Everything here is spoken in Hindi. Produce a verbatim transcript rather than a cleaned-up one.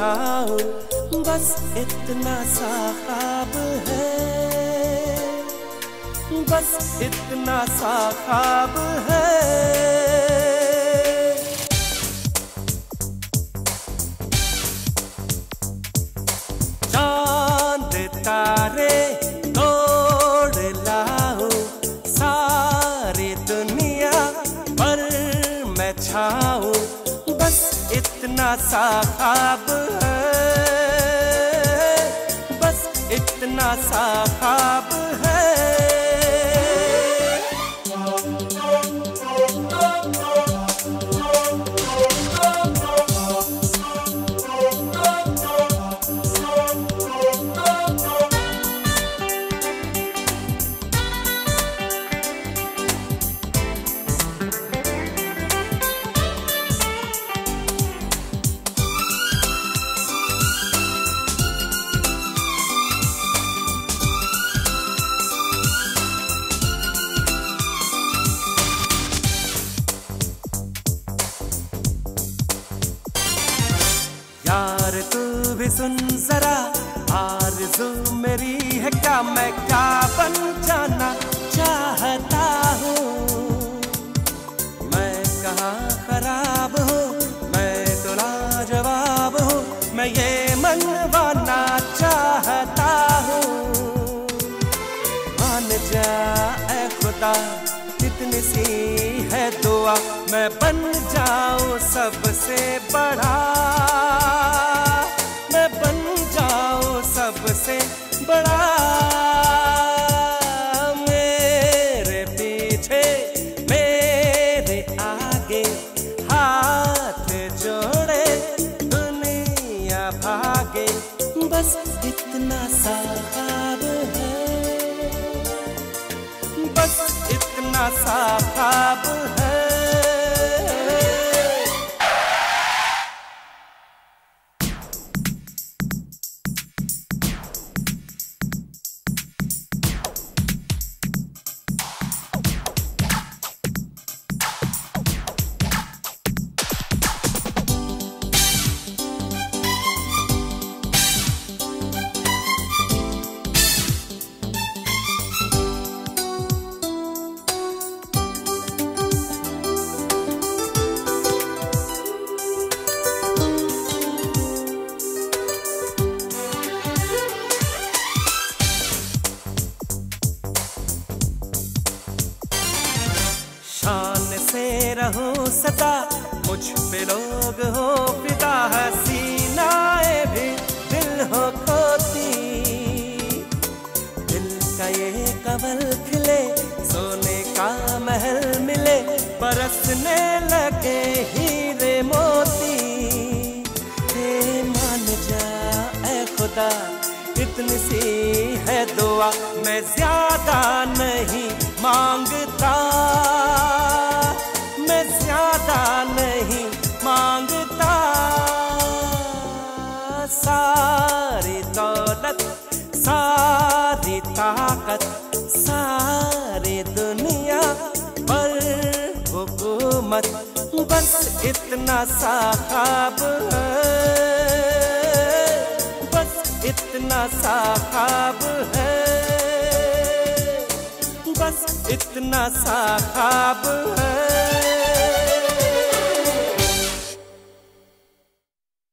छाऊं, बस इतना सा ख्वाब है, बस इतना सा ख्वाब है। चांद तारे तोड़ लाऊं, सारी दुनिया पर मैं छाऊं, बस इतना सा ख्वाब है, बस इतना सा ख्वाब है। यार तू भी सुन जरा, आरज़ू मेरी है क्या, मैं क्या बन जाना चाहता हूँ। मैं कहाँ खराब हूँ, मैं तो लाजवाब हूँ, मैं ये मनवाना चाहता हूँ। मान जा ऐ खुदा, इतनी सी है दुआ, मैं बन जाऊं सबसे बड़ा, मैं बन जाऊं सबसे बड़ा। मेरे पीछे मेरे आगे हाथ जोड़े दुनिया भागे, बस इतना सा ख्वाब है, बस इतना सा ख्वाब है। शान से रहूं सदा, मुझ पे लोग हो फिदा, हसीनाए भी दिल हो खोती। दिल का ये कमल खिले, सोने का महल मिले, बरसने लगे हीरे मोती। हे मान जा ऐ खुदा, इतनी सी है दुआ, मैं ज्यादा नहीं मांगता, मैं ज्यादा नहीं मांगता। सारी दौलत, सारी ताकत, सारी दुनिया पर हुकूमत, बस इतना सा ख्वाब है, बस इतना सा ख्वाब है, बस इतना सा ख्वाब है।